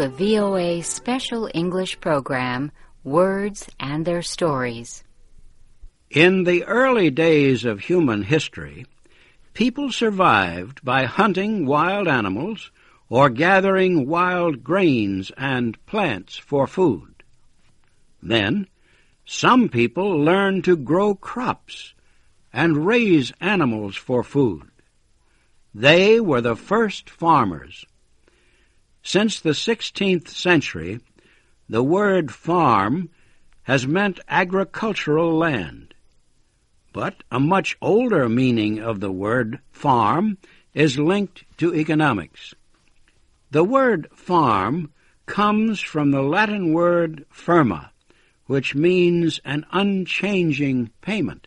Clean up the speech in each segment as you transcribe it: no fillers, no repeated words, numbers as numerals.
the VOA special English program, Words and Their Stories. In the early days of human history, people survived by hunting wild animals or gathering wild grains and plants for food. Then, some people learned to grow crops and raise animals for food. They were the first farmers. Since the 16th century, the word farm has meant agricultural land. But a much older meaning of the word farm is linked to economics. The word farm comes from the Latin word firma, which means an unchanging payment.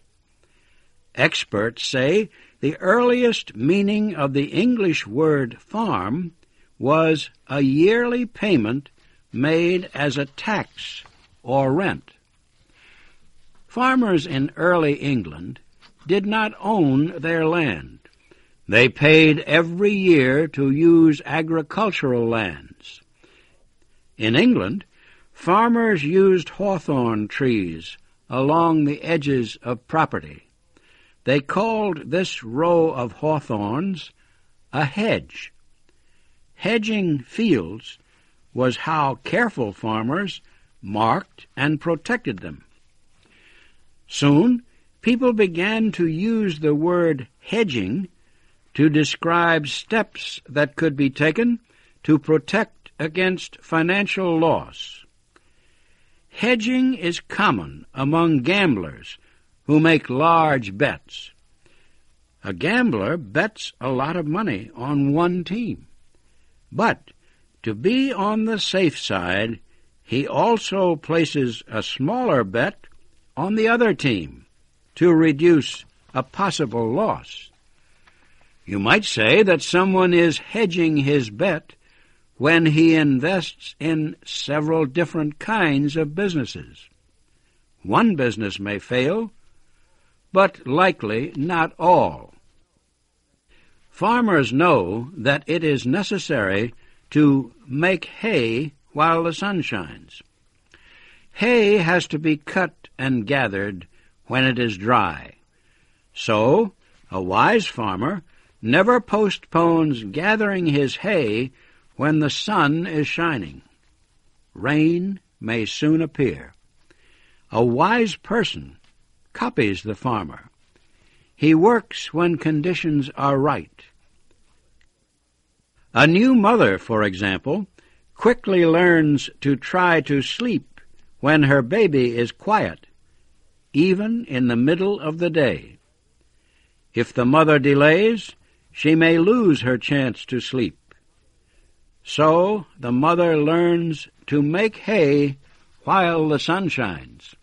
Experts say the earliest meaning of the English word farm was a yearly payment made as a tax or rent. Farmers in early England did not own their land. They paid every year to use agricultural lands. In England, farmers used hawthorn trees along the edges of property. They called this row of hawthorns a hedge. Hedging fields was how careful farmers marked and protected them. Soon, people began to use the word hedging to describe steps that could be taken to protect against financial loss. Hedging is common among gamblers who make large bets. A gambler bets a lot of money on one team. But to be on the safe side, he also places a smaller bet on the other team to reduce a possible loss. You might say that someone is hedging his bet when he invests in several different kinds of businesses. One business may fail, but likely not all. Farmers know that it is necessary to make hay while the sun shines. Hay has to be cut and gathered when it is dry. So, a wise farmer never postpones gathering his hay when the sun is shining. Rain may soon appear. A wise person copies the farmer. He works when conditions are right. A new mother, for example, quickly learns to try to sleep when her baby is quiet, even in the middle of the day. If the mother delays, she may lose her chance to sleep. So the mother learns to make hay while the sun shines.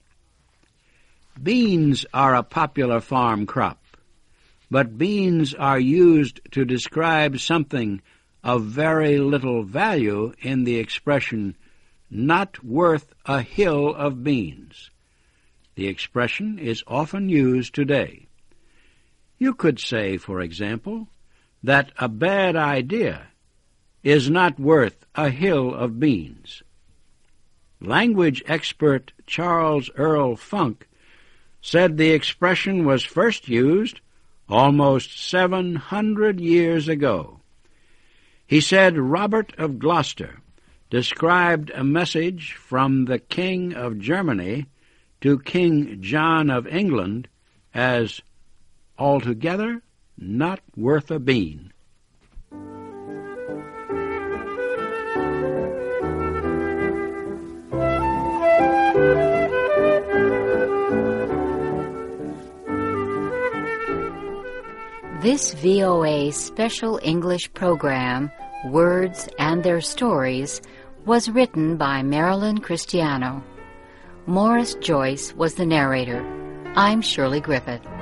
Beans are a popular farm crop, but beans are used to describe something of very little value in the expression, not worth a hill of beans. The expression is often used today. You could say, for example, that a bad idea is not worth a hill of beans. Language expert Charles Earl Funk said the expression was first used almost 700 years ago. He said Robert of Gloucester described a message from the King of Germany to King John of England as altogether not worth a bean. This VOA special English program, Words and Their Stories, was written by Marilyn Cristiano. Morris Joyce was the narrator. I'm Shirley Griffith.